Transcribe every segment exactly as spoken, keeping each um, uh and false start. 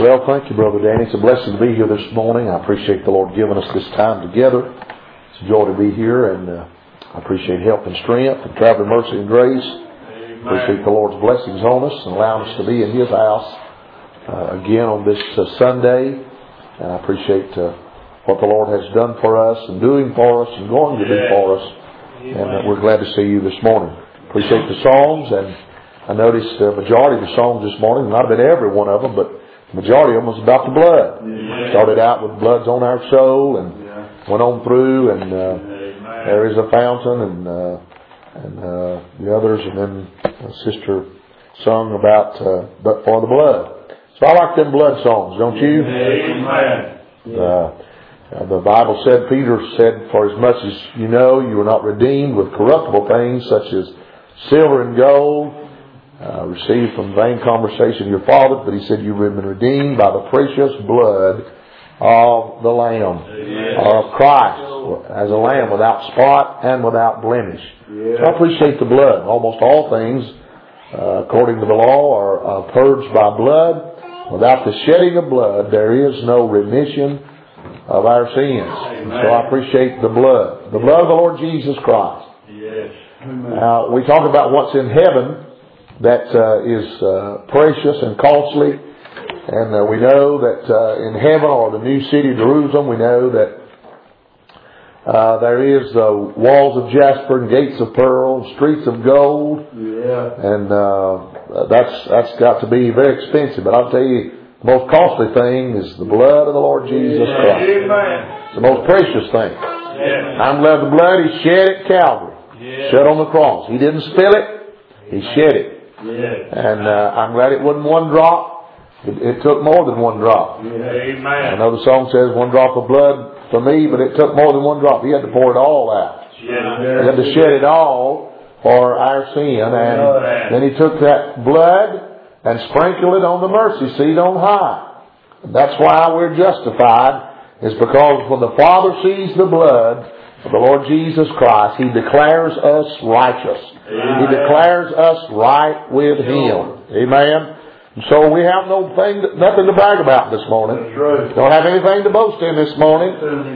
Well, thank you, Brother Danny. It's a blessing to be here this morning. I appreciate the Lord giving us this time together. It's a joy to be here, and uh, I appreciate help and strength and traveling mercy and grace. Amen. Appreciate the Lord's blessings on us and allowing us to be in His house uh, again on this uh, Sunday. And I appreciate uh, what the Lord has done for us and doing for us and going to do for us. And uh, we're glad to see you this morning. Appreciate the songs, and I noticed the majority of the songs this morning, not been every one of them, but the majority of them was about the blood. Yeah. Started out with blood's on our soul, and yeah. went on through, and uh, there is a fountain, and uh, and uh, the others, and then a sister sung about uh, but for the blood. So I like them blood songs, don't you? Amen. Uh, the Bible said, Peter said, for as much as you know, you were not redeemed with corruptible things such as silver and gold, Uh, received from vain conversation of your father, but he said you've been redeemed by the precious blood of the Lamb, yes. of Christ, as a lamb without spot and without blemish. Yes. So I appreciate the blood. Almost all things, uh, according to the law, are uh, purged by blood. Without the shedding of blood, there is no remission of our sins. Amen. So I appreciate the blood. The blood of the Lord Jesus Christ. Yes. Now, we talk about what's in heaven that uh, is uh, precious and costly, and uh, we know that uh, in heaven, or the new city Jerusalem, we know that uh, there is uh, walls of jasper and gates of pearl, streets of gold, yeah. and uh, that's that's got to be very expensive. But I'll tell you, the most costly thing is the blood of the Lord Jesus yeah. Christ. Amen. It's the most precious thing. Yeah. I'm glad the blood He shed at Calvary, yeah. shed on the cross. He didn't spill it; He shed it. Yes. And uh, I'm glad it wasn't one drop. It, it took more than one drop. Yes. Amen. I know the song says one drop of blood for me, but it took more than one drop. He had to pour it all out. Yes. He had to shed it all for our sin. And yes. then He took that blood and sprinkled it on the mercy seat on high. And that's why we're justified, is because when the Father sees the blood of the Lord Jesus Christ, He declares us righteous. Amen. He declares us right with Him. Amen. And so we have no thing, nothing to brag about this morning. That's right. Don't have anything to boast in this morning.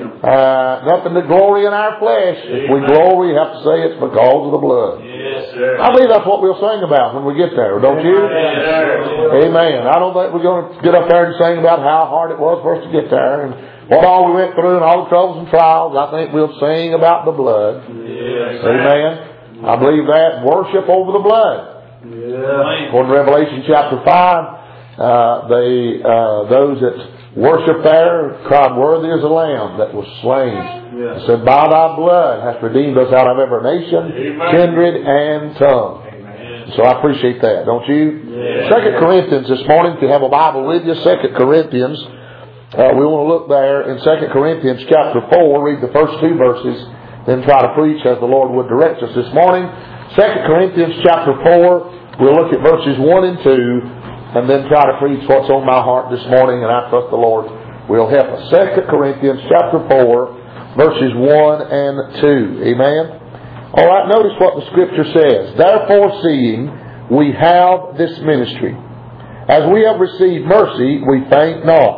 Uh, nothing to glory in our flesh. Amen. If we glory, we have to say it's because of the blood. Yes, sir. I believe that's what we'll sing about when we get there, don't you? Yes, Amen. I don't think we're going to get up there and sing about how hard it was for us to get there, and what all we went through and all the troubles and trials. I think we'll sing about the blood. Yes. Amen. I believe that. Worship over the blood. Yeah. According to Revelation chapter five, uh, they, uh, those that worship there cried, worthy is the Lamb that was slain. Yeah. It said, by Thy blood hast redeemed us out of every nation, Amen. Kindred, and tongue. Amen. So I appreciate that, don't you? Yeah. Second Corinthians this morning, if you have a Bible with you, Second Corinthians. Uh, we want to look there in Second Corinthians chapter four, read the first two verses, then try to preach as the Lord would direct us this morning. Second Corinthians chapter four, we'll look at verses one and two, and then try to preach what's on my heart this morning, and I trust the Lord will help us. Second Corinthians chapter four, verses one and two. Amen? Alright, notice what the Scripture says. Therefore, seeing we have this ministry, as we have received mercy, we faint not,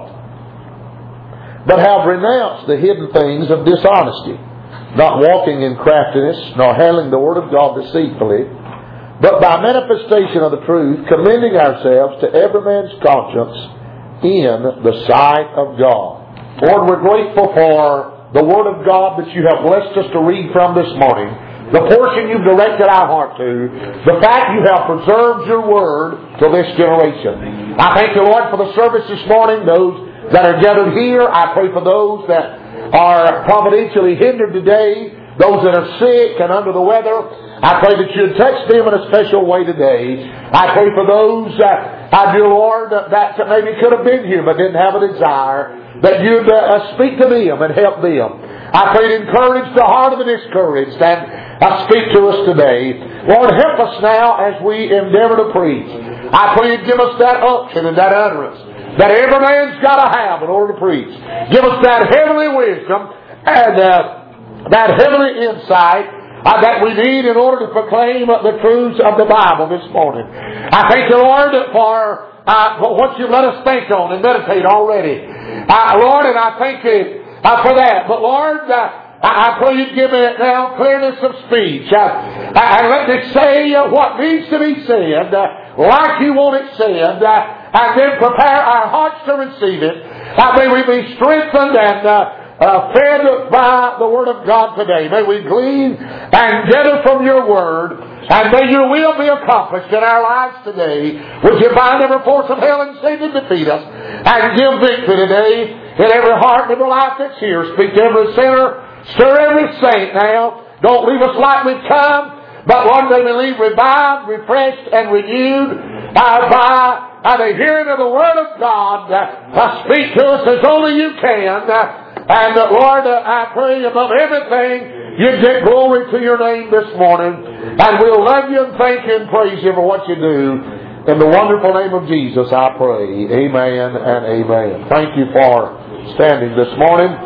but have renounced the hidden things of dishonesty, not walking in craftiness, nor handling the word of God deceitfully, but by manifestation of the truth, commending ourselves to every man's conscience in the sight of God. Lord, we're grateful for the word of God that You have blessed us to read from this morning, the portion You've directed our heart to, the fact You have preserved Your word to this generation. I thank You, Lord, for the service this morning, those that are gathered here. I pray for those that are providentially hindered today, those that are sick and under the weather. I pray that You'd touch them in a special way today. I pray for those that, I do, Lord, that maybe could have been here but didn't have a desire, that You'd uh, speak to them and help them. I pray to encourage the heart of the discouraged, and I speak to us today. Lord, help us now as we endeavor to preach. I pray You'd give us that unction and that utterance that every man's got to have in order to preach. Give us that heavenly wisdom and uh, that heavenly insight uh, that we need in order to proclaim the truths of the Bible this morning. I thank you, Lord, for, uh, for what you've let us think on and meditate already. Uh, Lord, and I thank you uh, for that. But Lord, uh, I pray you give me now clearness of speech. Uh, and let me say uh, what needs to be said, uh, like you want it said, uh, and then prepare our hearts to receive it. Uh, may we be strengthened and uh, uh, fed by the Word of God today. May we glean and gather from your Word, and may your will be accomplished in our lives today. Would you bind every force of hell and Satan to defeat us, and give victory today in every heart and every life that's here. Speak to every sinner. Stir every saint now. Don't leave us like we've come, but Lord, may we leave revived, refreshed, and renewed uh, by uh, the hearing of the Word of God. Uh, speak to us as only you can. Uh, and uh, Lord, uh, I pray above everything, you get glory to your name this morning. And we'll love you and thank you and praise you for what you do. In the wonderful name of Jesus, I pray. Amen and amen. Thank you for standing this morning.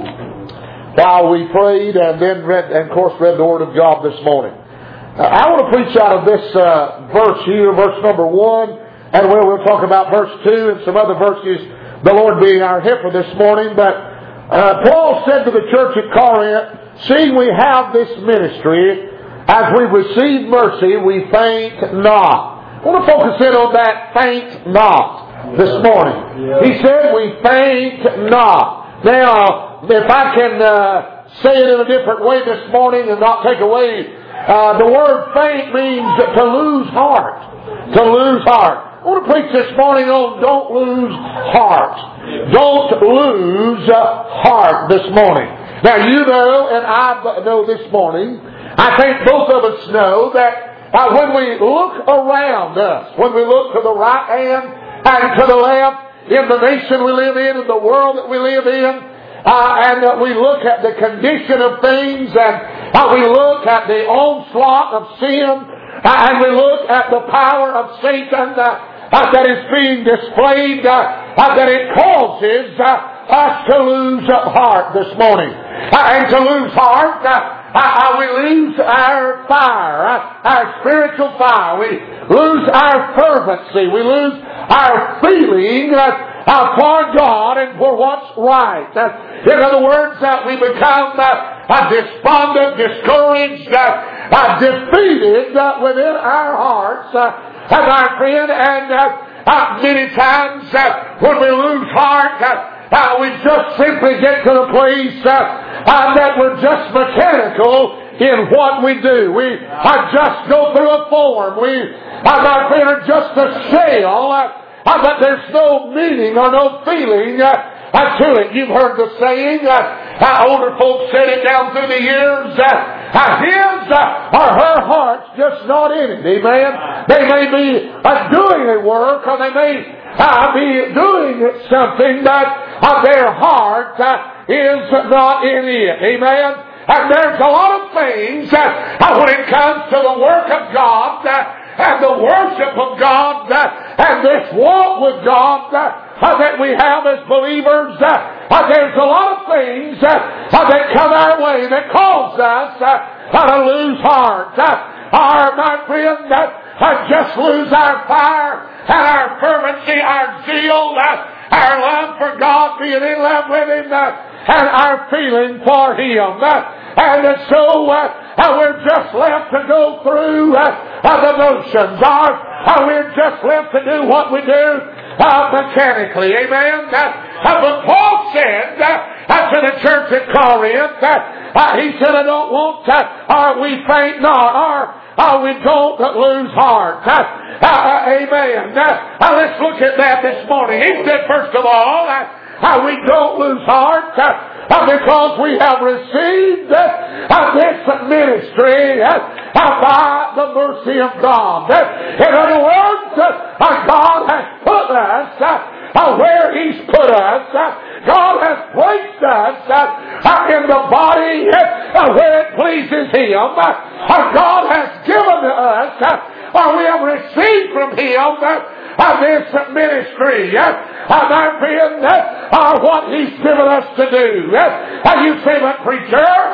While we prayed and then read, and of course read the Word of God this morning. Uh, I want to preach out of this uh, verse here, verse number one, and where we'll talk about verse two and some other verses, the Lord being our helper this morning. But uh, Paul said to the church at Corinth, seeing we have this ministry, as we receive mercy, we faint not. I want to focus in on that faint not this morning. He said we faint not. Now, if I can uh, say it in a different way this morning and not take away, uh, the word faint means to lose heart. To lose heart. I want to preach this morning on don't lose heart. Don't lose uh, heart this morning. Now you know, and I know this morning, I think both of us know that uh, when we look around us, when we look to the right hand and to the left, in the nation we live in, in the world that we live in, Uh, and uh, we look at the condition of things, and uh, we look at the onslaught of sin, uh, and we look at the power of Satan uh, uh, that is being displayed, uh, uh, that it causes uh, us to lose uh, heart this morning. Uh, and to lose heart, uh, uh, uh, we lose our fire, uh, our spiritual fire. We lose our fervency. We lose our feeling uh, Uh, for God and for what's right. Uh, in other words, uh, we become uh, uh, despondent, discouraged, uh, uh, defeated uh, within our hearts, uh, as our friend, and uh, uh, many times uh, when we lose heart, uh, uh, we just simply get to the place uh, uh, that we're just mechanical in what we do. We uh, just go through a form. We, uh, my friend, are just a shell. Uh, Uh, but there's no meaning or no feeling uh, uh, to it. You've heard the saying, uh, uh, older folks said it down through the years, uh, uh, his uh, or her heart's just not in it. Amen? They may be uh, doing a work, or they may uh, be doing something, but uh, their heart uh, is not in it. Amen? And there's a lot of things uh, uh, when it comes to the work of God, uh, and the worship of God, uh, and this walk with God uh, uh, that we have as believers. Uh, uh, there's a lot of things uh, uh, that come our way that cause us uh, uh, to lose heart. Uh, our, my friend, uh, uh, just lose our fire and our fervency, our zeal, uh, our love for God, being in love with Him, uh, and our feeling for Him. Uh, and uh, so uh, uh, we're just left to go through uh, uh, the motions. Our, uh, we're just left to do what we do uh, mechanically. Amen? Uh, uh, but Paul said uh, uh, to the church at Corinth, uh, uh, he said, I don't want, uh, or we faint not, or uh, we don't lose heart. Uh, uh, amen. Uh, uh, let's look at that this morning. He said, first of all, uh, uh, we don't lose heart uh, uh, because we have received uh, uh, this ministry uh, uh, by the mercy of God. Uh, in other words, uh, uh, God has put us uh, uh, where He's put us. Uh, God has placed us uh, uh, in the body uh, where it pleases Him. Uh, uh, God has given us, uh, or we have received from Him, uh, uh, this ministry. Uh, uh, my friend, uh, uh, what He's given us to do. Uh, uh, you say, but preacher, uh,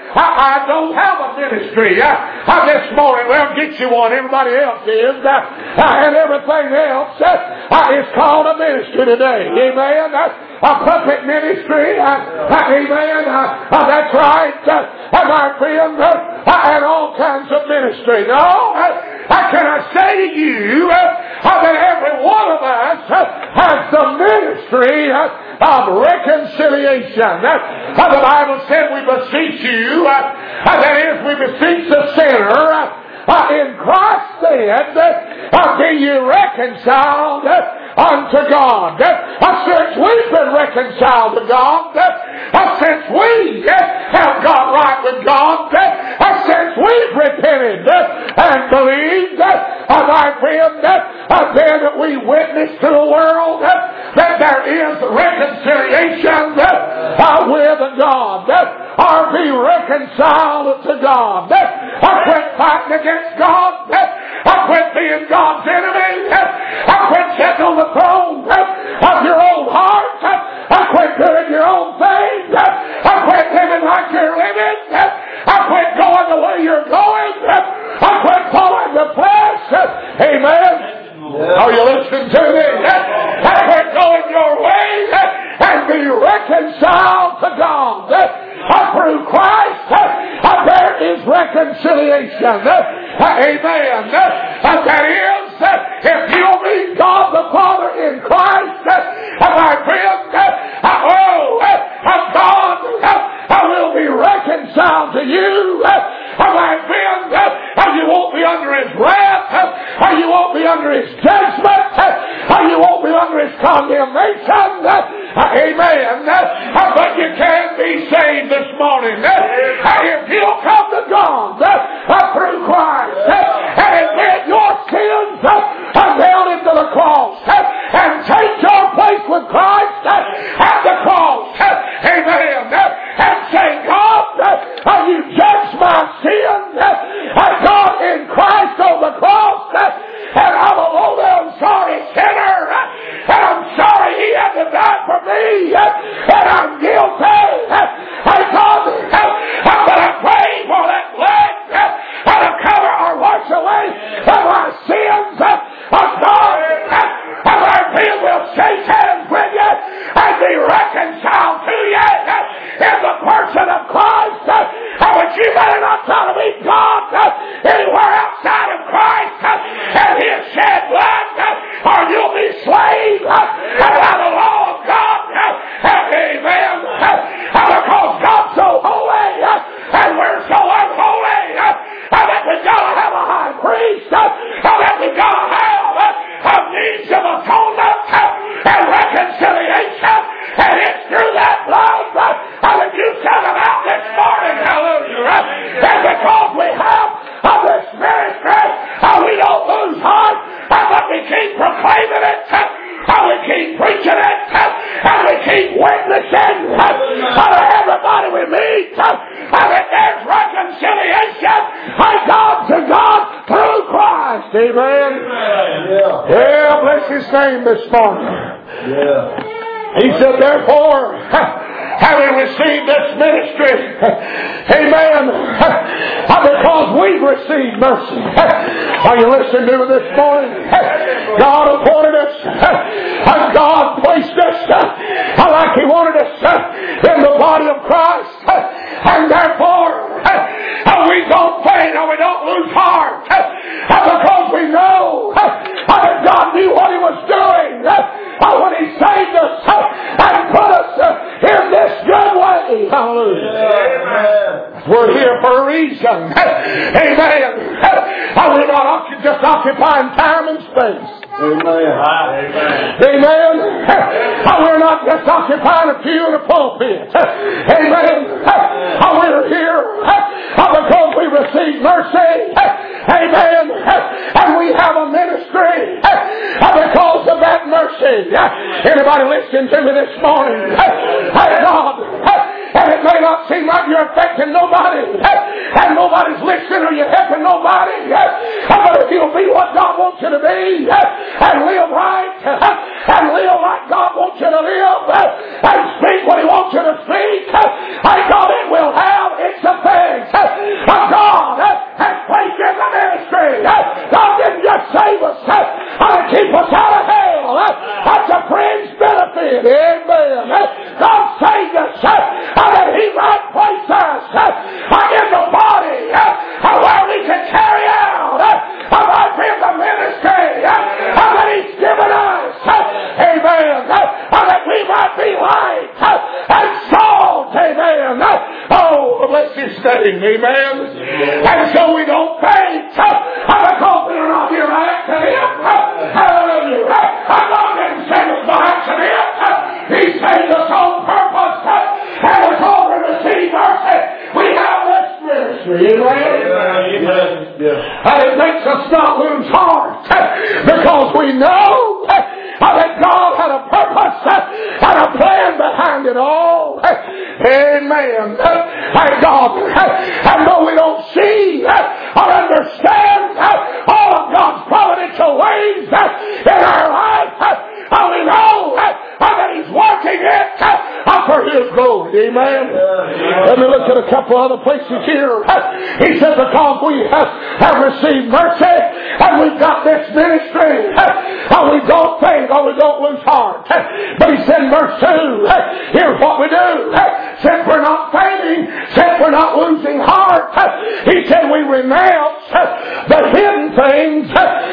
I, I don't have a ministry. I, I, this morning, well, get you one. Everybody else is. Uh, and everything else uh, is called a ministry today. Amen. Uh, a puppet ministry. Uh, uh, amen. Uh, uh, that's right. Uh, uh, my friend. Uh, uh, and all kinds of ministry. No. Uh, uh, can I say to you uh, uh, that every one of us uh, has the ministry uh, of reconciliation. Uh, uh, the Bible said we beseech you. Uh, uh, that is, we beseech the sinner. Uh, Uh, in Christ then, uh, be ye reconciled uh, unto God. Uh, since we've been reconciled to God, uh, since we uh, have got right with God, uh, since we've repented uh, and believed, uh, my friend, uh, then we witness to the world uh, that there is reconciliation uh, uh, with God. Uh, or be reconciled to God. I quit fighting against God. I quit being God's enemy. I quit sitting on the throne of your own heart. I quit doing your own thing. I quit living like you're living. I quit going the way you're going. I quit following the flesh. Amen. Yeah. Are you listening to me? I quit going your way and be reconciled to God. Through Christ, uh, there is reconciliation. Uh, amen. Uh, that is, uh, if you'll meet God the Father in Christ, uh, my friend, uh, oh, uh, God uh, will be reconciled to you. Uh, my friend, uh, you won't be under His wrath. Uh, you won't be under His judgment. Uh, you won't be under His condemnation. Uh, amen. Uh, but you can be saved this morning. Uh, if you'll come to God uh, through Christ uh, and admit your sins uh, down into the cross uh, and take your place with Christ uh, at the cross. Uh, amen. Uh, and say, God, uh, you judge my sin. Uh, God in Christ on the cross. Uh, and I'm a low down sorry sinner. Uh, and I'm sorry He had to die for me. Uh, and I'm guilty. Uh, and God, uh, but I pray for that blood uh, to cover or wash away uh, my sins. Uh, of God, uh, and my friend will shake hands with you and be reconciled to you uh, in the person of Christ. Uh, but you better not try to meet God uh, anywhere outside of Christ uh, and His shed blood, uh, or you'll be slain uh, by the law of God. Uh, amen. Uh, because God's so holy uh, and we're so unholy uh, that we've got to have a high priest, uh, that we've got to have uh, a means of atonement uh, and reconciliation, and it's through that blood uh, that you sent about this morning. Hallelujah. Uh, and because we have uh, this ministry, uh, we don't lose heart, uh, but we keep proclaiming it. Uh, And we keep preaching it, and we keep witnessing to everybody we meet that there's reconciliation by God to God through Christ. Amen. Yeah, yeah, bless His name this morning. Yeah. He said, therefore, having received this ministry, amen, because we've received mercy. Are you listening to me this morning? God appointed us, God placed us like He wanted us in the body of Christ, and therefore we don't faint or we don't lose heart, because we know that God knew what He was doing when He saved us and put us in this good way. Hallelujah. Amen. We're here for a reason. Amen. We're not just occupying time and space. Amen. Amen. We're not just occupying a pew in a pulpit. Amen. We're here because we receive mercy. Amen. And we have a ministry because of that mercy. Anybody listening to me this morning? Thank God. And it may not seem like you're affecting nobody, and nobody's listening or you're helping nobody, but if you'll be what God wants you to be, and live right, and live like God wants you to live, and speak what He wants you to speak, thank God it will have its effect. setting. Amen. And so we don't faint. Because we're not here by accident. Hallelujah. Our God didn't send us by accident. He saved us on purpose. And we're called to receive mercy. We have this ministry. Amen. Amen. And it makes us not lose heart. Because we know that God had a purpose and a plan behind it all. Amen. Thank God. And though we don't see or understand all of God's providential ways in our life, we know that He's working it for His glory. Amen. Let me look at a couple other places here. He said, because we have received mercy and we've got this ministry, and we don't think or we don't lose heart. But He said, verse two, here's what we do. Since we're not fainting, since we're not losing heart, He said we renounce the hidden things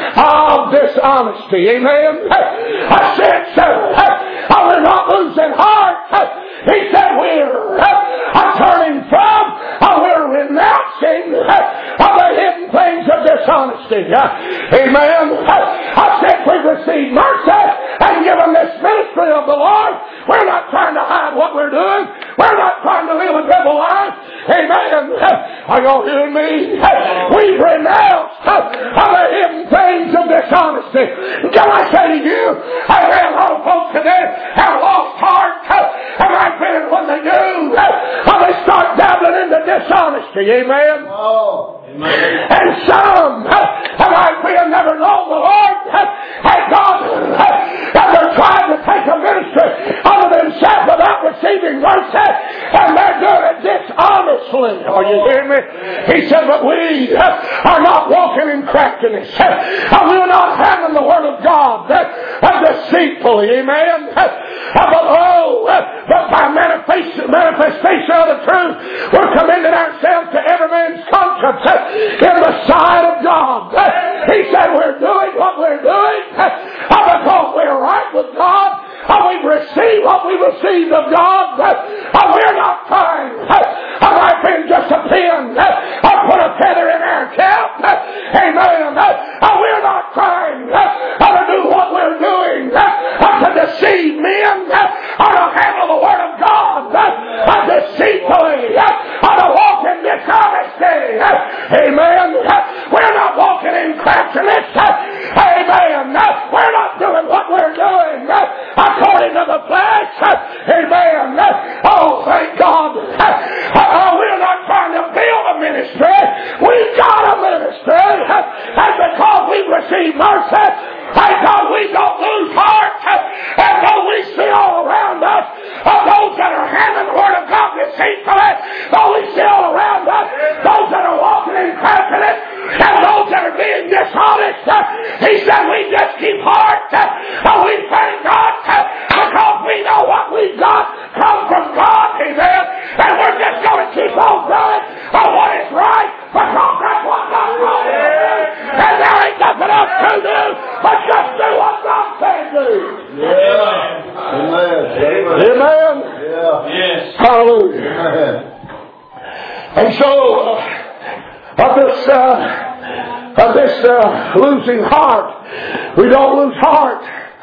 of dishonesty. Amen. Since we're not losing heart, He said we're turning from, we're renouncing the hidden things of dishonesty. Amen. Since we've received mercy and given this ministry of the Lord, we're not trying to hide what we're doing. We're not trying to live a double life. Amen. Are y'all hearing me? We've renounced the hidden things of dishonesty. Can I say to you, amen, a lot of folks today have lost heart, and I feel when they do, they start dabbling into dishonesty. Amen. Oh. And some, and I feel never know the Lord, and God, and they're trying to take a ministry unto themselves without receiving mercy, and they're doing it dishonestly. Are you hearing me? He said, but we are not walking in craftiness, and we're not handling the Word of God deceitfully. Amen. But oh, but by manifestation, manifestation of the truth, we're commending ourselves to every man's conscience in the sight of God. He said we're doing what we're doing because we're right with God, and we've received what we received of God, and we're not trying to like being just a pin or put a feather in our cap. Amen. And we're not trying to do what we're doing to deceive men or to handle the Word of God deceitfully or to walk in dishonesty. Amen. We're not walking in craftiness. Amen. We're not doing what we're doing according to the flesh. Amen. Oh, thank God. Oh, we're not trying to build a ministry. We've got a ministry. And because we've received mercy, thank God we don't lose heart. And though we see all around us of those that are handling the Word of God deceitfully, though we see all around us those that are walking in craftiness, and those that are being dishonest, He said we just keep heart. And we thank God because we know what we've got comes from God. Amen. And we're just going to keep on doing what is right because that's what God calls us. And there ain't nothing else to do but just do what God said do. Yeah. Amen. Amen. Yeah. Yes. Hallelujah. Amen. And so, uh, of this, uh, of this uh, losing heart, we don't lose heart.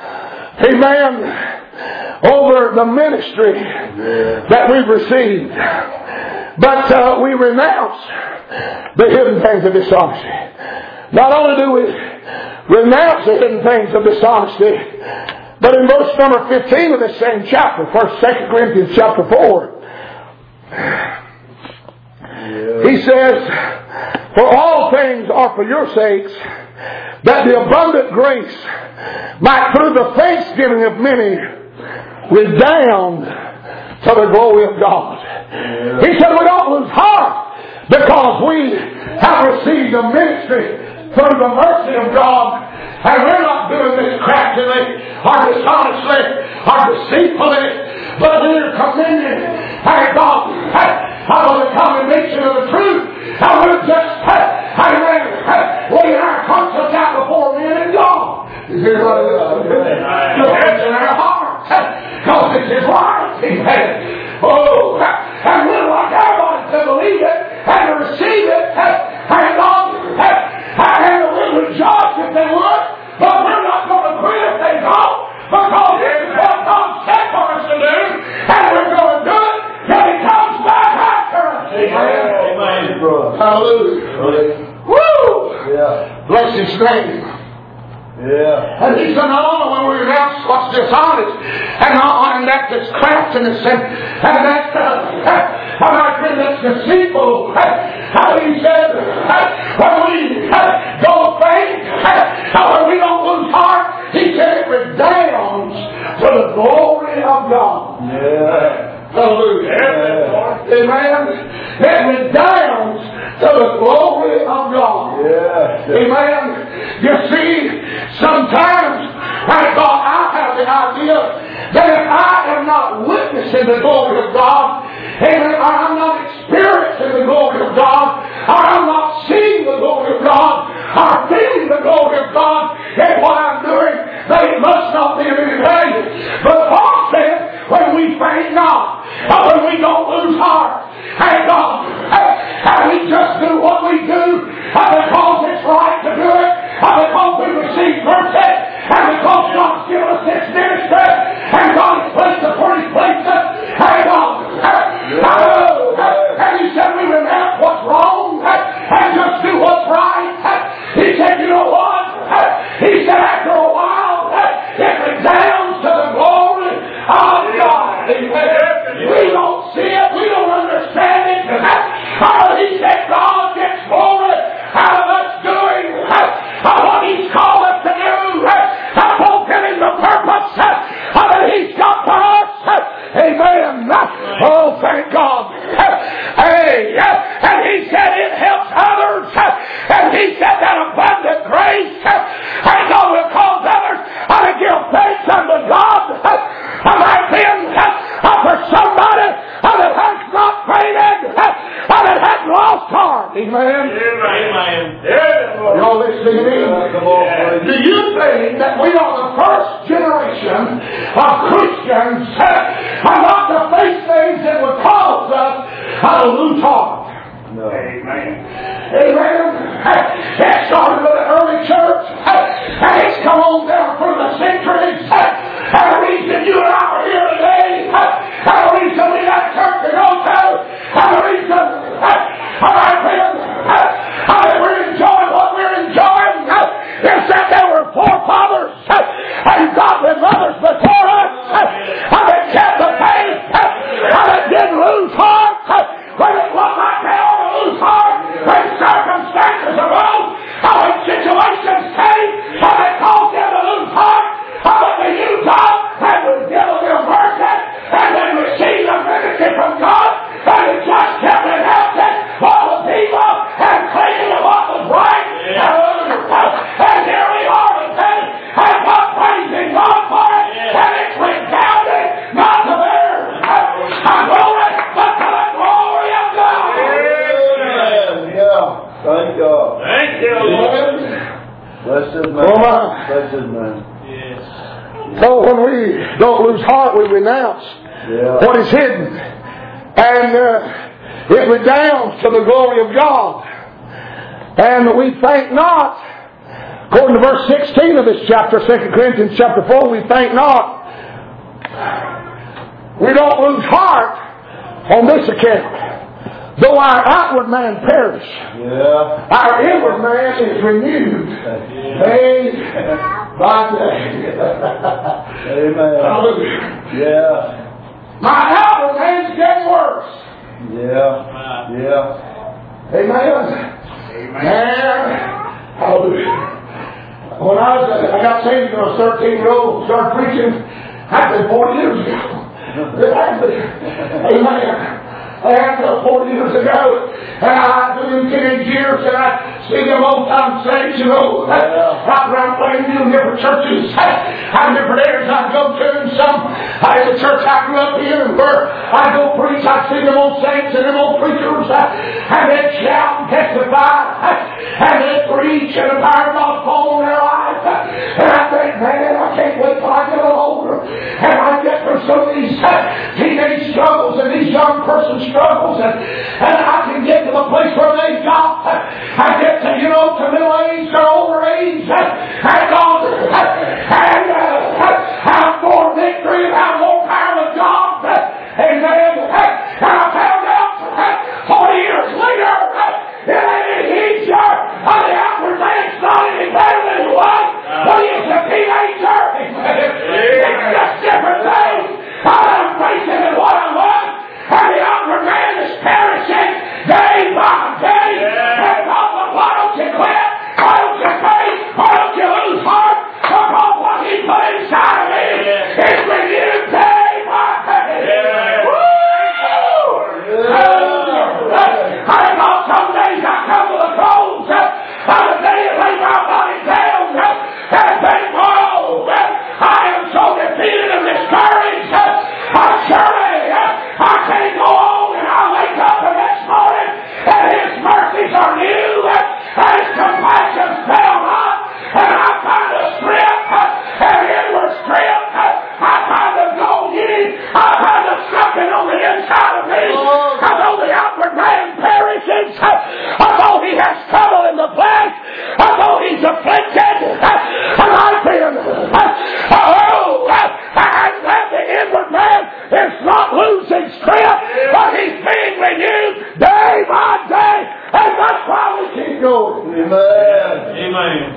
Amen. Over the ministry yeah. that we've received. But uh, we renounce the hidden things of dishonesty. Not only do we renounce the hidden things of dishonesty, but in verse number fifteen of this same chapter, First, Second Corinthians chapter four, yeah. he says, for all things are for your sakes, that the abundant grace might through the thanksgiving of many redound to the glory of God. Yeah. He said we don't lose heart because we have received a ministry through the mercy of God, and we're not doing this craftily or dishonestly or deceitfully, but we're commending, thank God, for the condemnation of the truth, and we're just, amen, laying our conscience out before men and God. You hear what it is? It's in our hearts, because it's His right. Amen. Oh, and we're like everybody to believe it, and His name. Yeah. And He said, not only when we renounce what's dishonest and, and that that's craftiness and, and that's, uh, how my friend, that's deceitful. How He said, when we go faint, when we don't lose heart, He said it redounds to the glory of God. Yeah. Hallelujah. Yeah. Amen. It redounds to the glory of God. Yeah. Amen. You see, sometimes I thought I have the idea that if I am not witnessing the glory of God, amen, or I'm not experiencing the glory of God, or I'm not seeing the glory of God, or feeling the glory of God in what I'm doing, then it must not be of any value. But Paul said, when we faint not, or when we don't lose heart, and God, and we just do what we do, and because it's right to do it, and because we receive mercy, and because God's given us this ministry, and God has placed us where He's placed us, and God, and He said we renounce what's wrong, and just do what's right. He said, you know what? He said, after a while, it redounds to the glory of God. We don't see it. We don't understand it. Oh, He said God gets glory out of us doing what He's called us to do, fulfilling the purpose that He's got for us. Amen. Oh, thank God. Hey, and He said it helps others. And He said that abundant grace, and God will cause others to give thanks unto God. And I've been for somebody that has not fainted, and that has lost heart. Amen. Amen. Y'all listening to me? Do you think that we are the first generation of Christians and not to face things that would cause us to lose heart? No. Amen. Amen. It started with the early church, and it's come on down through the centuries. And the reason you and I are here today, and the reason we got church to go to, and the reason, my friends, that we're enjoying what we're enjoying, is that there were forefathers and godly mothers before us, and that kept the faith, and that didn't lose heart when it looked like they ought to lose heart, when circumstances arose, and when situations came, and it caused them to lose heart, and when they knew God, and would give them mercy, and then receive the ministry from God, and it just kept renouncing all the people, and clinging to what was right, and here we are today, and God praising God for it, and it's redounding, not to theirs, and glory, but to the glory of God. Yeah. Thank God. Thank you, Lord. Bless His name. Bless His name. So when we don't lose heart, we renounce Yeah. what is hidden. And uh, it redounds to the glory of God. And we faint not. According to verse sixteen of this chapter, Second Corinthians chapter four, we faint not. We don't lose heart on this account. Though our outward man perish, Yeah. our inward man is renewed day by day. Amen. Hallelujah. Yeah. My outward man's getting worse. Yeah. Yeah. Amen. Amen. Hallelujah. When I was, I got saved when I was thirteen years old, started preaching. That's been forty years ago. Amen. And uh, forty years ago, and I was in teenage years, and I see them old time saints, you know, Yeah. right around playing in different churches, and different areas I'd go to, and some uh, in the church I grew up in, and where I'd go preach, I'd see them old saints and them old preachers, uh, and they'd shout and testify, uh, and they'd preach, and the power of God fall on their lives, uh, and I think, man, I can't wait till I get a little older, and I get through some of these uh, teenage struggles and these young persons struggles, and, and I can get to the place where they got. I get to, you know, to middle age or older age, and God, and uh, have more victory and have more power with God. Amen. And I found out forty years later, it ain't easier on the outward things, not anything.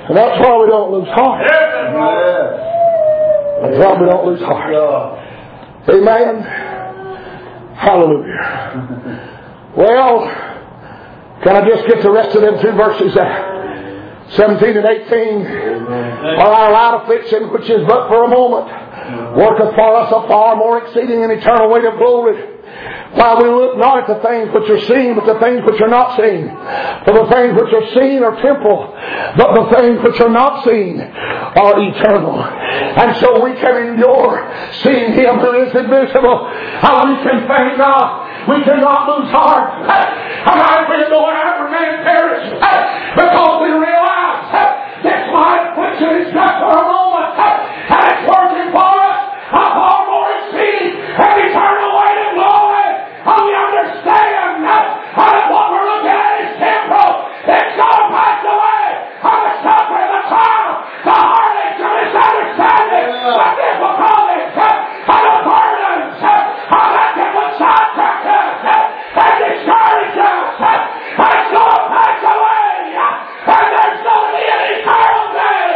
And that's why we don't lose heart. That's why we don't lose heart. Amen. Hallelujah. Well, can I just get the rest of them two verses there? seventeen and eighteen. For our light affliction, which is but for a moment, worketh for us a far more exceeding and eternal weight of glory. While we look not at the things which are seen, but the things which are not seen. For the things which are seen are temporal, but the things which are not seen are eternal. And so we can endure seeing Him who is invisible. How we can thank God. We cannot lose heart. And I pray, Lord, our man perish, because we realize that my affliction is just for a moment, and it's working for us a far more exceeding and eternal weight of glory. And we understand that what we're looking at is temporal. It's going to pass away. And the suffering, the trial, the heartache, the misunderstanding, the difficulties, and the burdens, and that can put sidetrack us and discourage us. And it's going to pass away. And there's going to be an eternal day.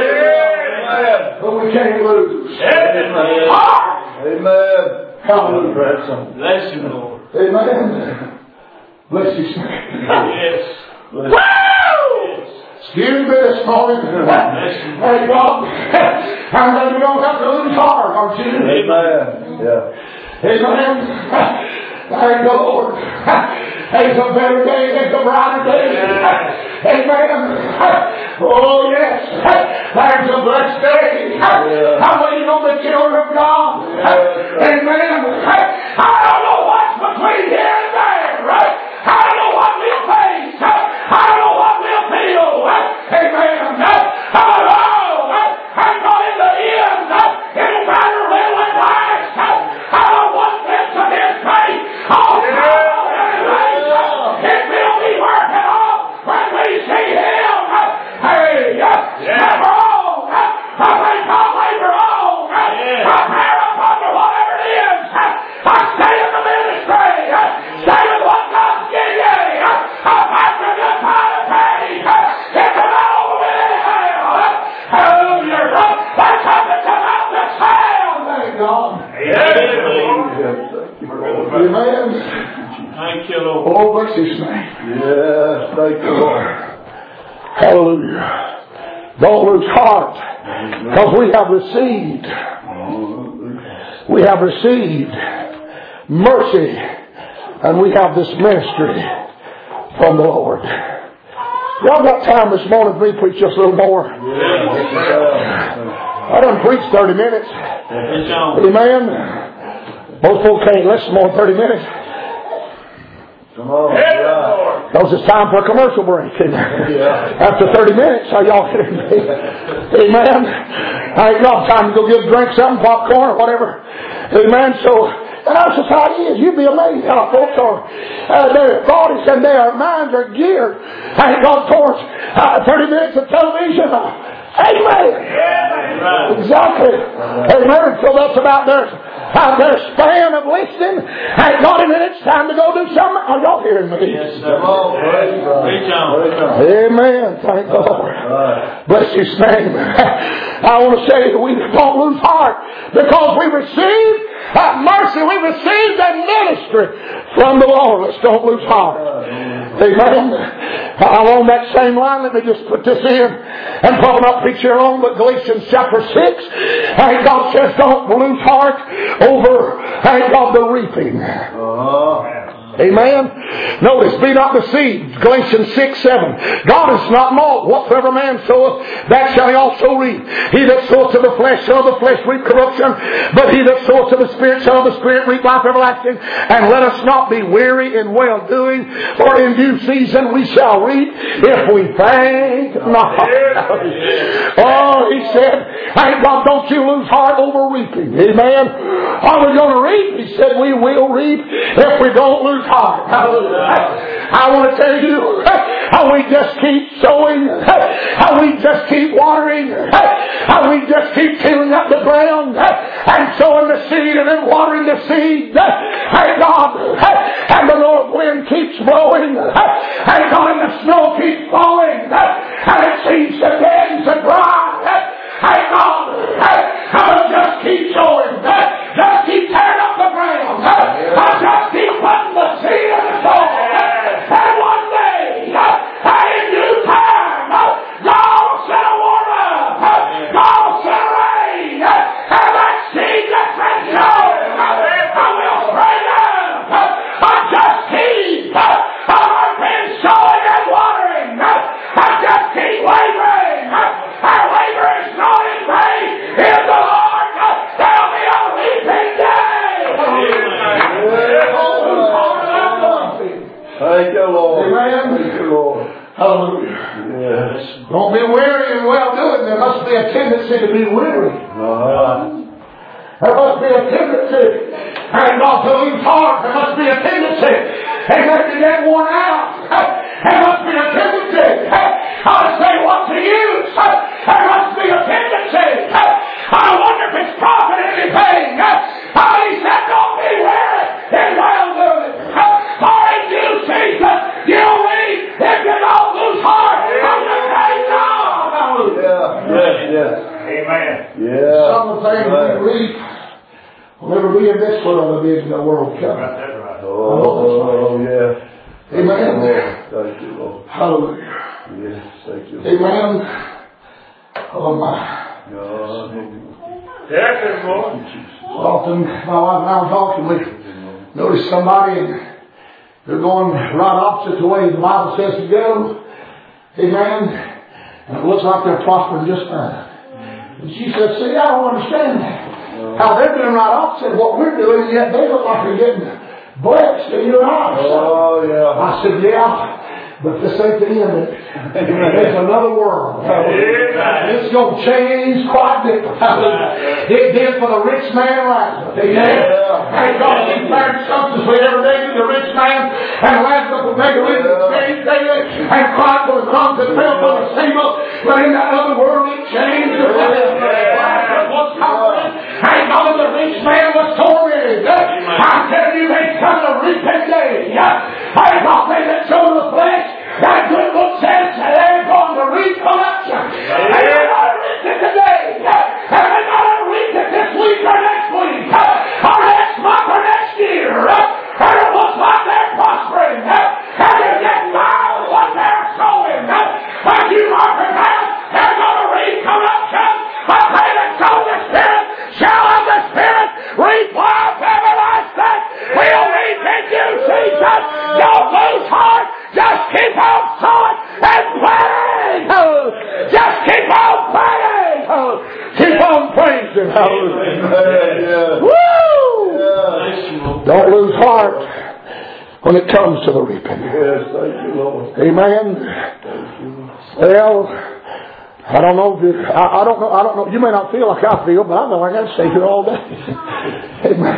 But we can't lose. Amen. Amen. Hallelujah. Bless you, Lord. Amen. Bless you, sir. Yes. Woo! Excuse me this morning. Thank God. And then you don't have to lose heart, aren't you? Amen. Yeah. Amen. Thank the Lord. There's a better day, there's a brighter day. Amen. Oh, yes. There's a blessed day. I'm waiting on the children of God. Amen. I don't know what's between here and there. I don't know what we'll face. I don't know what we'll feel. Amen. I don't know. I'm not in the end. It'll matter little and last. I don't want this to this faith. Oh, no. It will be working on when we see Him. Hey, never on. I thank God later on. Prepare up under whatever it is. I stay in the ministry. Stay with what God's given you. I pass a good time of pay. It's not over with anyhow. Hallelujah. That's how to come out the sound. Thank God. Amen. Thank you, Lord. Oh, bless His name. Yes, thank you, Lord. Hallelujah. Don't lose heart, because we have received, we have received mercy, and we have this ministry from the Lord. Y'all got time this morning for me to preach just a little more? I done preached thirty minutes. Amen. Most folks can't listen more than thirty minutes. Come on. Yeah. Because it's time for a commercial break. Yeah. After thirty minutes, are y'all hearing me? Amen. I ain't got time to go get a drink, something, popcorn, or whatever. Amen. So, and our society is, you'd be amazed how folks are, uh, their bodies and their minds are geared. I ain't got towards uh, thirty minutes of television. Amen. Yeah. Exactly. Amen. So that's about their, uh, their span of listening. I ain't got it, and it's time to go do something. Are y'all hearing me? Yes, sir. Amen. Thank the Lord. Right. Bless His name. I want to say that we don't lose heart, because we received uh, mercy. We received a ministry from the Lord. Let's don't lose heart. Amen. Along that same line, let me just put this in, and probably not preach here long, but Galatians chapter six, and God says, don't lose heart over, and God, the reaping. Uh-huh. Amen. Notice, be not deceived. Galatians six, seven. God is not mocked. Whatsoever man soweth, that shall he also reap. He that soweth to the flesh shall of the flesh reap corruption, but he that soweth to the Spirit shall of the Spirit reap life everlasting. And let us not be weary in well doing, for in due season we shall reap if we faint not. Oh, he said, thank God, don't you lose heart over reaping. Amen. Are we going to reap? He said, we will reap if we don't lose heart. I want to tell you how we just keep sowing, how we just keep watering, how we just keep tilling up the ground and sowing the seed and then watering the seed. Thank God. And the north wind keeps blowing. Thank God, and the snow keeps falling. and it seems so dead and so dry. Hey, God, I will just keep showing. Just keep tearing up the ground. I just keep putting the seed in the soil. And one day, in due time, God will send a water. God will send a rain. And that seed that's been sown, I will spring up. I just keep. I've been sowing and watering. I just keep laboring. Our labor is not in vain. In the Lord, there'll be a reaping day. Thank you, Lord. Amen. Thank you, Lord. Hallelujah. Yes. Don't be weary in well doing. There must be a tendency to be weary. Uh-huh. There must be a tendency. And not to lose heart. There must be a tendency. Amen. To get worn out. There must be a tendency. I say what to use. There must be a tendency. I wonder if it's profit anything. How he said, don't be weary in well doing. For in due season you'll reap if you don't lose heart. I'm the same God. Yeah. Yes, yes. Amen. Yeah. Some of the things we reap will never be in this world, it is in the world coming. Oh, yeah. Amen. Thank you, Lord. Hallelujah. Yes, thank you, Lord. Amen. Oh my. God. Yes, Lord. Often my wife and I were talking, we noticed somebody and they're going right opposite the way the Bible says to go. Amen. And it looks like they're prospering just fine. And she said, see, I don't understand that. How they're doing right opposite of what we're doing, and yet they look like they're getting blessed in your eyes. Oh, yeah. I said, yeah, but this ain't the end of it. There's another world. It's going to change quite different. It did for the rich man Lazarus. Amen. And God declared substantially every day to the rich man, and Lazarus would make a living change daily, and cried for the crumbs that fell from the table. But in that other world, it changed. Lazarus was comforted, and God, the rich man was tormented. I'm telling you, there's coming a reaping day. I thought they that show the flesh, that good book says they're going to reap corruption. And they're going to reap it today. And they're going to reap it this week or next week. Or next month or next year. And it looks like they're prospering. And they're getting out of what they're sowing. But you mark it out, they're going to reap corruption. But they that sow the Spirit shall of the Spirit reap life everlasting. We'll reap in due season. Don't lose heart. Just keep on sowing and planting. Oh, just keep on planting. Oh, keep on praising. Hallelujah. Woo! Yeah. Don't lose heart when it comes to the reaping. Yes, thank you, Lord. Amen. Well, I don't know. I, I don't know. I don't know. You may not feel like I feel, but I know I got to stay here all day. Amen.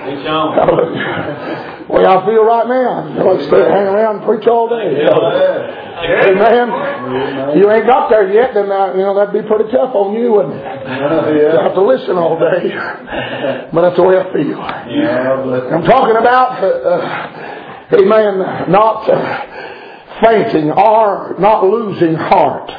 Hallelujah. Well, I feel right now. I like to stay hang around and preach all day. Amen. You ain't got there yet, then uh, you know that'd be pretty tough on you, and you have to listen all day. But that's the way I feel. I'm talking about, uh, uh, amen, not uh, fainting or not losing heart.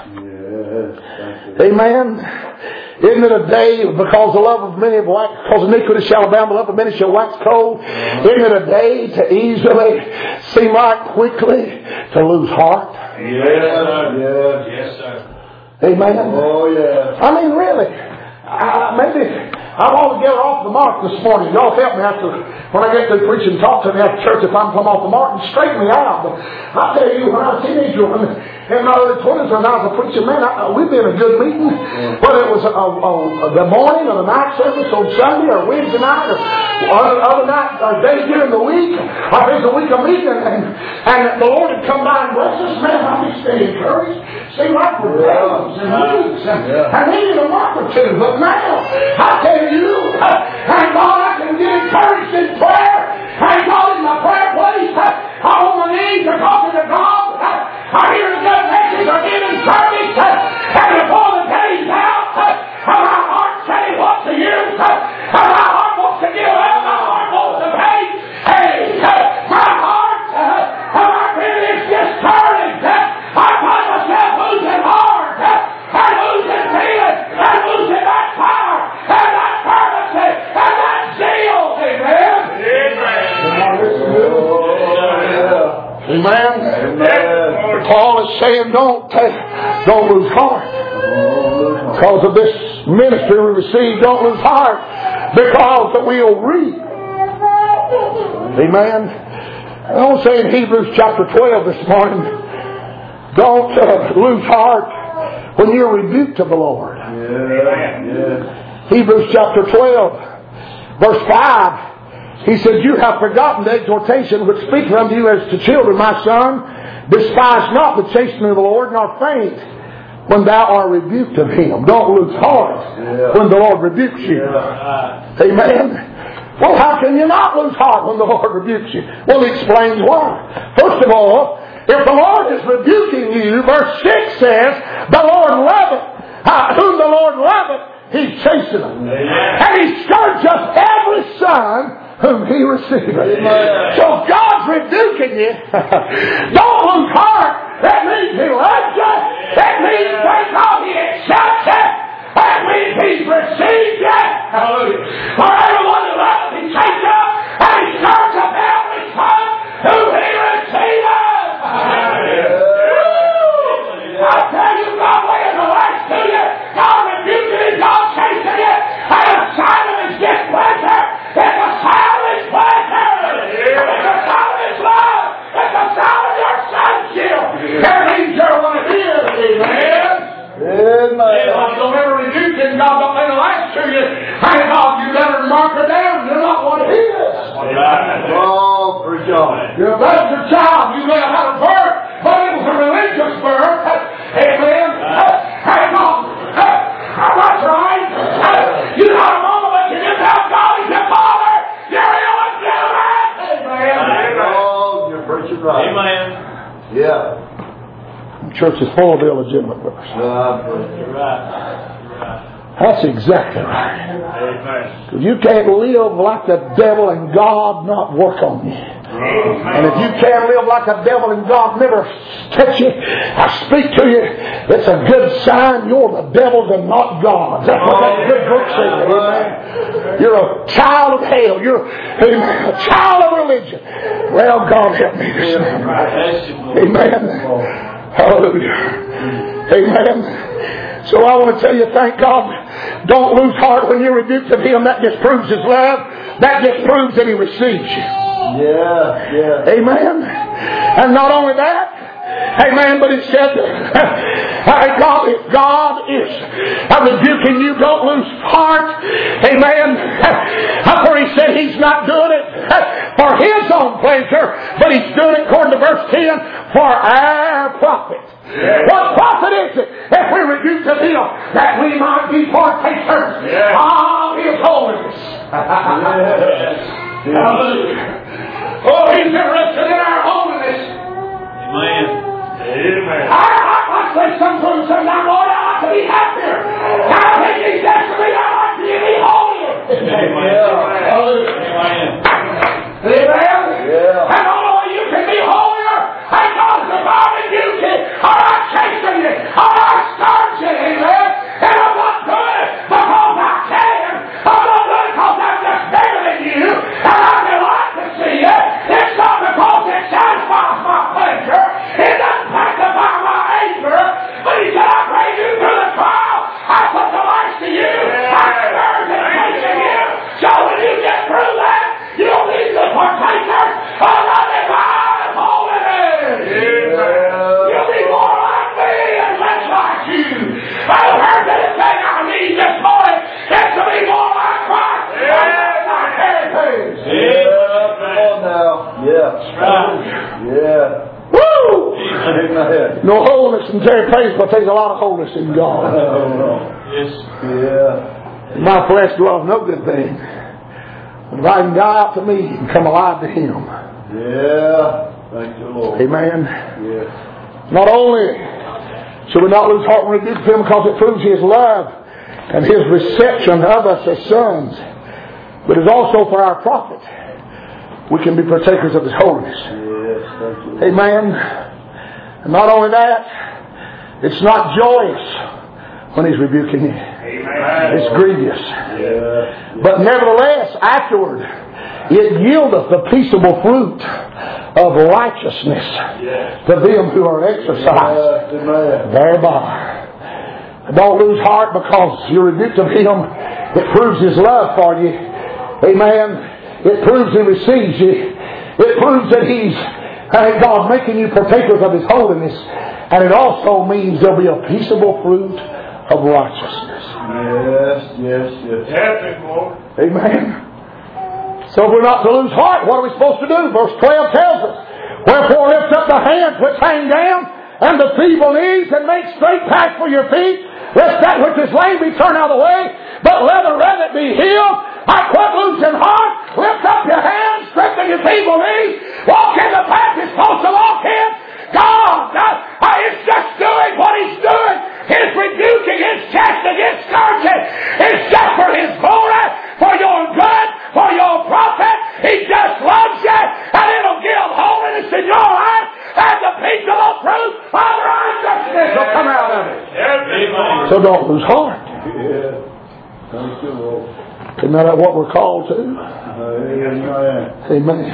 Amen. Isn't it a day, because the love of many have waxed, because iniquity shall abound, the love of many shall wax cold. Isn't it a day to easily, seem like quickly, to lose heart? Yes, yes. Yes, sir. Amen. Oh, yeah. I mean, really. Uh, maybe I'm altogether off the mark this morning. Y'all help me after, when I get to preach and talk to me after church, if I'm come off the mark, and straighten me out. But I tell you, when I was a teenager, when, in my early twenties, when I was a preacher, man, I, we'd be in a good meeting. Yeah. Whether it was a, a, a, the morning or the night service on Sunday or Wednesday night or other, other night or days during the week, or if there's a week of meeting, and, and the Lord had come by and bless us, man, I'd be staying encouraged. Seemed like for days and weeks, and, yeah. and maybe a month or two. But now, I tell you, thank God I can get encouraged in prayer. Thank God in my prayer place, I'm on my knees or talking to God. I hear a good message or giving service, and before the day's out, and my heart saying what to use, and my heart wants to give up, my heart wants to pay. Hey, my heart, and my really is just turning. I find myself losing heart. was saying, don't take, don't lose heart. Because of this ministry we received, don't lose heart. Because that we'll reap. Amen. I want to say in Hebrews chapter twelve this morning, don't uh, lose heart when you're rebuked of the Lord. Yeah, yeah. Hebrews chapter twelve, verse five. He said, you have forgotten the exhortation which speaketh unto you as to children, my son. Despise not the chastening of the Lord, nor faint when thou art rebuked of Him. Don't lose heart yeah. when the Lord rebukes you. Yeah. Amen. Well, how can you not lose heart when the Lord rebukes you? Well, He explains why. First of all, if the Lord is rebuking you, verse six says, the Lord loveth, uh, whom the Lord loveth, He chasteneth. And He scourgeth every son whom He receiveth. Amen. So God's rebuking you. Don't lose heart. That means He loves you. That means because He accepts you. That means He's received you. Hallelujah. For everyone who loves Him, He takes you. And He scourgeth every son whom He receiveth. I tell you, God laying the lights to you. God rebuking you. God chasing you. And a sign of His displeasure. It's a sign of His pleasure. It's a sign of His love. It's a sign of your sonship. That means you're one of His. Amen. Amen. God don't ever rebuke you. God don't lay the lights to you. And God, you better mark her down. You're not one of His. Oh, preach on. You're a blessed child. You may have had a birth, but it was a religious birth. Amen. Hang on. That's right. You're not a moment, but you just have God as your Father. You're illegitimate. Amen. Oh, you're preaching right. Amen. Yeah. The church is full of illegitimate births. Uh, You're right. You're right. That's exactly right. Amen. You can't live like the devil and God not work on you. And if you can't live like the devil and God never touch you, I speak to you, it's a good sign you're the devil's and not God's. That's what that good book says. Amen. You're a child of hell. You're amen, a child of religion. Well, God help me this morning. Amen. Hallelujah. Amen. So I want to tell you, thank God, don't lose heart when you're rebuked of Him. That just proves His love. That just proves that He receives you. yeah, yeah. Amen. And not only that, amen, but it said, God, if God is rebuking you, don't lose heart. Amen. That's where He said He's not doing it for His own pleasure, but He's doing it, according to verse ten, for our profit. Yeah. What profit is it if we rebuke of Him? That we might be partakers yeah. of His holiness. Yeah. Hallelujah. Oh, He's interested in our holiness. Amen. Amen. I, I, I say sometimes, sometimes, Lord, I like to be happier. I think He's desperately, I like to be holier. Amen. Amen. Amen. Yeah. And only you can be holier. And God's abiding you can. Or I chasing you. Or I start you. Amen. And I'm not doing it because I can. I'm not doing it because I'm just bigger than you. And I delight to see you. It's not because it satisfies my pleasure. It doesn't sanctify my anger. But He said, I bring you through the trial. I put the lights to you. I scourge and chasing you. So when you get through that, you'll be the partakers of the divine holiness. You'll be more like me and less like you. I've heard that thing I need this morning is to be more like Christ and less like heritage. Yeah, come on now. Yeah. Yeah. Woo! Amen. No holiness in Terry Praise, but there's a lot of holiness in God. Yes. Yeah. My flesh dwells no good thing. But if I can die out to me and come alive to Him. Yeah. Thank you, Lord. Amen. Yeah. Not only should we not lose heart when we rebuke Him because it proves His love and His reception of us as sons, but it's also for our profit. We can be partakers of His holiness. Yes, thank you. Amen. And not only that, it's not joyous when He's rebuking you. Amen. It's grievous. Yeah. But nevertheless, afterward, it yieldeth the peaceable fruit of righteousness to them who are exercised thereby. Don't lose heart because you're rebuked of Him. It proves His love for you. Amen. It proves He receives you. It proves that He's, uh, God, making you partakers of His holiness. And it also means there'll be a peaceable fruit of righteousness. Yes, yes, yes. Amen. So if we're not to lose heart, what are we supposed to do? Verse twelve tells us, wherefore lift up the hands which hang down, and the feeble knees, and make straight paths for your feet, lest that which is lame be turned out of the way, but let the remnant be healed. I quit losing heart. Lift up your hands, strengthen your feeble knees, walk in the path you're supposed to walk in. God uh, is just doing what He's doing. His rebuking, His chastening, His scourging is just for His glory, for your good, for your profit. He just loves you, and it'll give holiness in your life, and the peaceable fruit of righteousness will come out of it. So don't lose heart. Yeah. Thank you, Lord. Isn't that what we're called to? Amen. Amen.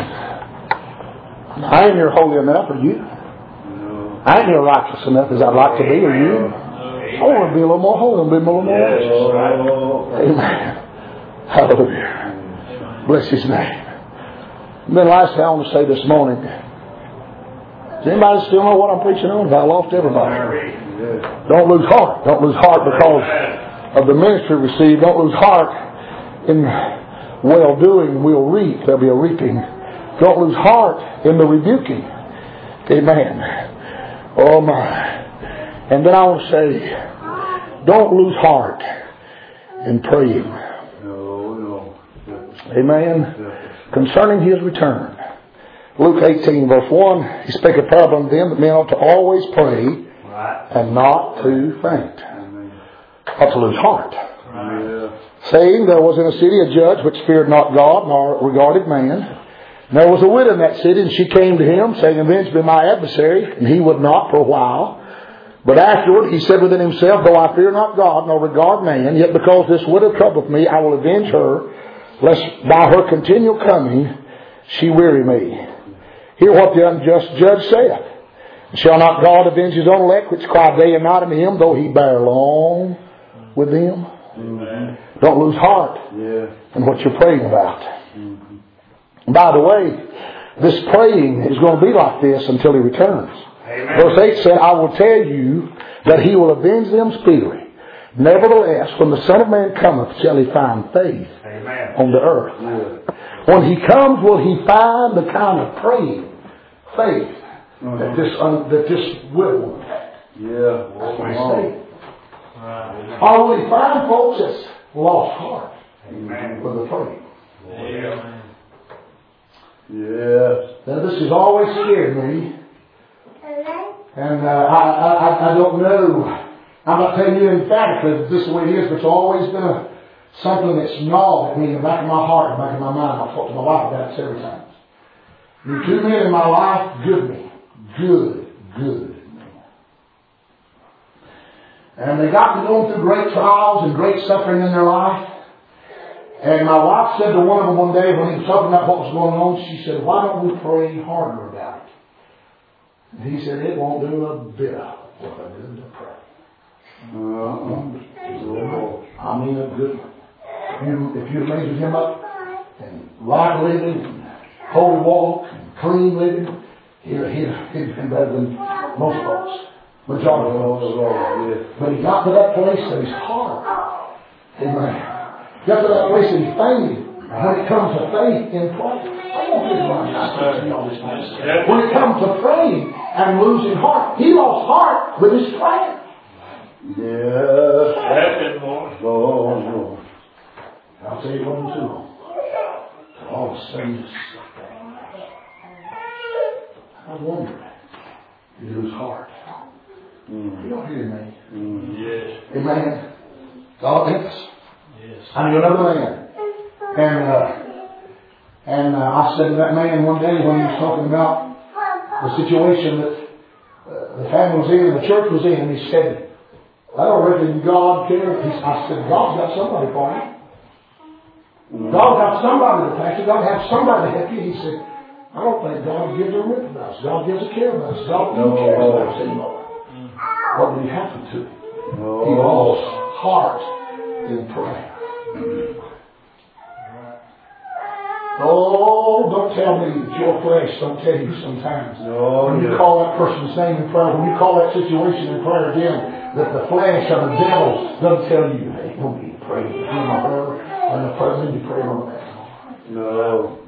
I ain't near holy enough, are you? I ain't near righteous enough as I'd like to be, are you? I want to be a little more holy and be a little more righteous. Amen. Hallelujah. Bless His name. And then lastly, I want to say this morning, does anybody still know what I'm preaching on? Have I lost everybody? Don't lose heart. Don't lose heart because of the ministry received. Don't lose heart in well-doing. We'll reap. There'll be a reaping. Don't lose heart in the rebuking. Amen. Oh my. And then I want to say, don't lose heart in praying. No, no. Amen. Concerning His return. Luke eighteen verse one, He spake a parable unto them that men ought to always pray and not to faint. Not to lose heart. Saying, there was in a city a judge which feared not God nor regarded man. And there was a widow in that city, and she came to him, saying, avenge me my adversary. And he would not for a while. But afterward he said within himself, though I fear not God nor regard man, yet because this widow troubleth me, I will avenge her, lest by her continual coming she weary me. Hear what the unjust judge saith. Shall not God avenge His own elect, which cry day and night unto Him, though He bear long with them? Mm-hmm. Don't lose heart yeah. in what you're praying about. Mm-hmm. By the way, this praying is going to be like this until He returns. Amen. Verse eight said, I will tell you that He will avenge them speedily. Nevertheless, when the Son of Man cometh, shall He find faith Amen. On the earth. Yeah. When He comes, will He find the kind of praying faith uh-huh. that this un, that this widow had? Yeah. That's what He said. Right. Or will He find folks that's lost heart Amen. With the praying? Yeah. Yes. Now this has always scared me. And uh, I, I, I don't know. I'm not telling you emphatically that this is the way it is, but it's always been a, something that's gnawed at me in the back of my heart, in the back of my mind. I've talked to my wife about it several times. The two men in my life, good men. Good, good men. And they got to going through great trials and great suffering in their life. And my wife said to one of them one day when he was talking about what was going on, she said, why don't we pray harder about it? And he said, it won't do a bit of what I do to pray. Uh-huh. I mean a good one. You, if you measure him up and right living and holy walk and clean living, he'd, he'd, he'd been better than most folks. Majority of folks. But he got to that place of his heart. Amen. Got to that place and he fainted. When it comes to faith in prayer. When it comes to praying and losing heart. He lost heart with his prayer. Yes. Oh, no. I'll tell you one too long. All of a sudden, I wonder if you lose heart. Mm. You don't hear me. Mm. Yes. Amen. God help us. Yes. I knew another man. And uh, and uh, I said to that man one day when he was talking about the situation that uh, the family was in and the church was in, and he said, I don't reckon God cares. I said, God's got somebody for you. God got somebody to pastor. God has somebody to help you. He said, I don't think God gives a rip about us. God gives a care about us. God no. cares about us anymore. What did he happen to him? No. He lost heart in prayer. Oh, don't tell me that your flesh don't tell you sometimes. No, when you yeah. call that person's name in prayer, when you call that situation in prayer again, that the flesh or the devil doesn't tell you, hey, don't be praying for him or her, and the person you pray on that. No.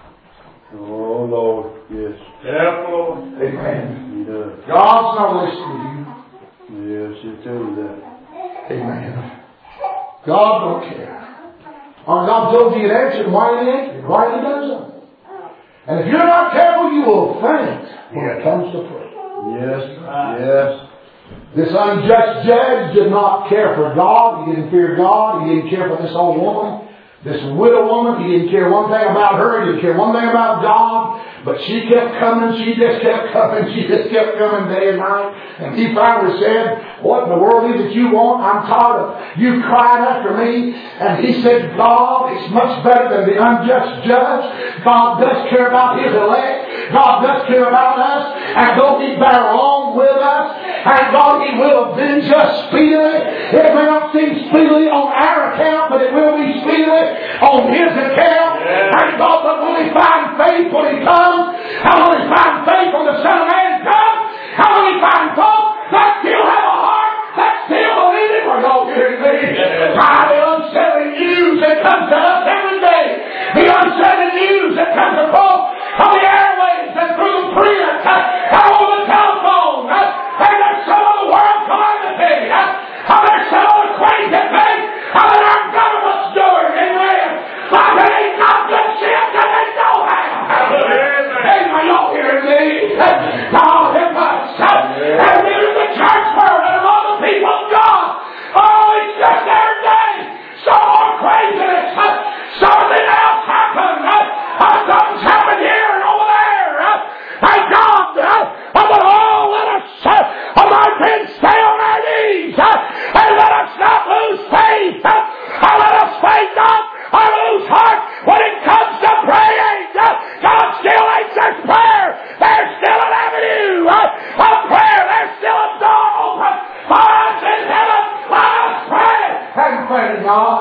Oh, Lord, yes. Yeah, Lord. Amen. He does. God's not listening to you. Yes, he tells you that. Amen. God don't care. Or God told you he'd answer, why he answered, why he does something. And if you're not careful, you will faint when it comes to prayer. Yes, yes. This unjust judge did not care for God. He didn't fear God. He didn't care for this old woman. This widow woman, he didn't care one thing about her. He didn't care one thing about God. But she kept coming. She just kept coming. She just kept coming day and night. And he finally said, what in the world is it you want? I'm tired of you crying after me. And he said, God is much better than the unjust judge. God does care about his elect. God does care about us. And though he bear along with us, and God, he will avenge us speedily. It may not seem speedily on our account, but it will be speedily on his account. Yeah. And God, but will he find faith when he comes? How will he find faith when the Son of Man comes? How will he find folk that still have a heart, that still believe him? Are y'all hearing me? Yeah. By the unsettling news that comes to us every day, the unsettling news that comes to folk on the airwaves and through the print, and over the telephone, and there's some of the world calamity, and there's some of the crazy things that our government's doing, amen. But it ain't not good shit that they know how. Amen. Y'all hearing me? God help us. And we in the church world and among the people of God. Oh, it's just their day. Some more craziness. Something else happened. Something's happened here and over there. And God, but oh, let us, my friends, stay on our knees. And let us not lose faith. And let us faint not or lose heart when it comes to praying. God still answers prayer. There's still an avenue of prayer. There's still a door open for us in heaven. Let us pray and pray to God.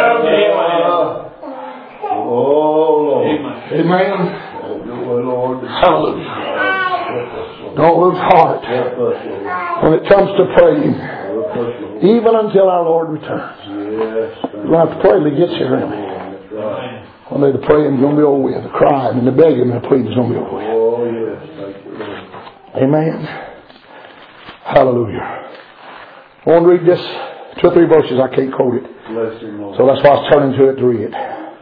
Yeah. Oh, Lord. Amen. Lord. Hallelujah. Don't lose heart when it comes to praying, even until our Lord returns. You don't have to pray till He gets here, really. One day the praying is going to be over with. The crying and the begging and the pleading is going to be over with. Oh, yes. Thank you, Lord. Amen. Hallelujah. I want to read this two or three verses. I can't quote it. So that's why I was turning to it to read it.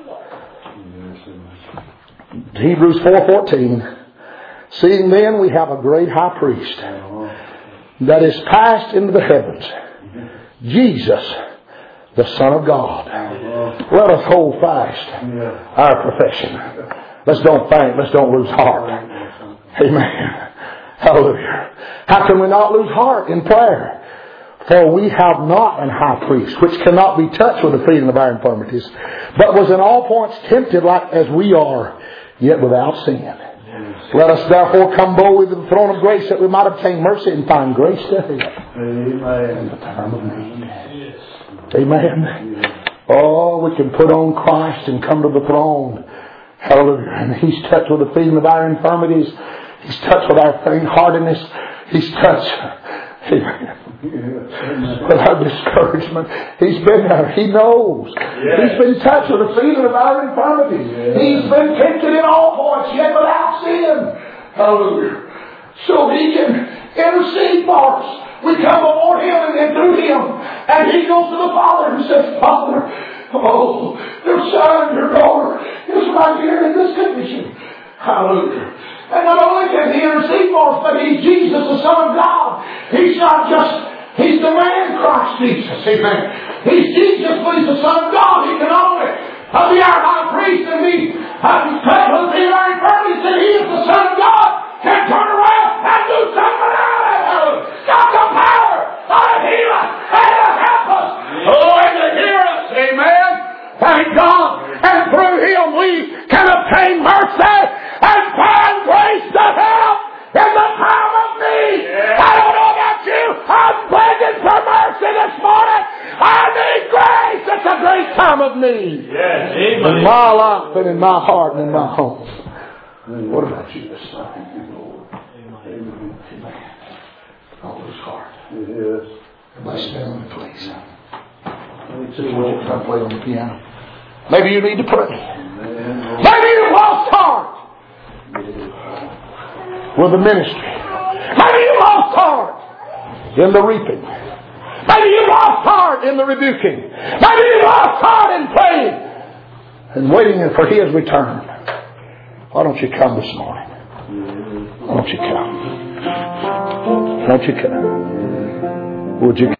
Hebrews four fourteen. Seeing then we have a great high priest that is passed into the heavens, Jesus, the Son of God. Let us hold fast our profession. Let's don't faint. Let's don't lose heart. Amen. Hallelujah. How can we not lose heart in prayer? For we have not an high priest which cannot be touched with the feeling of our infirmities, but was in all points tempted like as we are, yet without sin. Let us therefore come boldly to the throne of grace, that we might obtain mercy and find grace to help in the time of need. Amen. Oh, we can put on Christ and come to the throne. Hallelujah. And He's touched with the feeling of our infirmities. He's touched with our faint-heartedness. He's touched, amen, with our discouragement. He's been there. He knows. Yes. He's been touched with the feeling of our infirmities. Yes. He's been tempted in all points, yet without sin. Hallelujah. So He can intercede for us. We come before Him and then through Him. And He goes to the Father and says, Father, oh, your son, your daughter is right here in this condition. Hallelujah. And not only can He intercede for us, but He's Jesus, the Son of God. He's not just, He's the man Christ Jesus. Amen. He's Jesus, but He's the Son of God. He can only uh, be our high priest and be uh, be our infirmities, and He is the Son of God. Can turn around and do something out of it. Got the power to heal us and to help us. Oh, and to hear us. Amen. Thank God. And through Him we can obtain mercy and power. a great time of need Yes. in Amen. my life and in my heart and in my home. What about you this morning? Amen. All his heart. Yes. Everybody stand with me, please. Just would you try to play on the piano? Maybe you need to pray. Maybe you've lost heart with the ministry. Maybe you lost heart in the reaping. Maybe you lost heart in the rebuking. Maybe you lost heart in praying and waiting for His return. Why don't you come this morning? Why don't you come? Why don't you come? Would you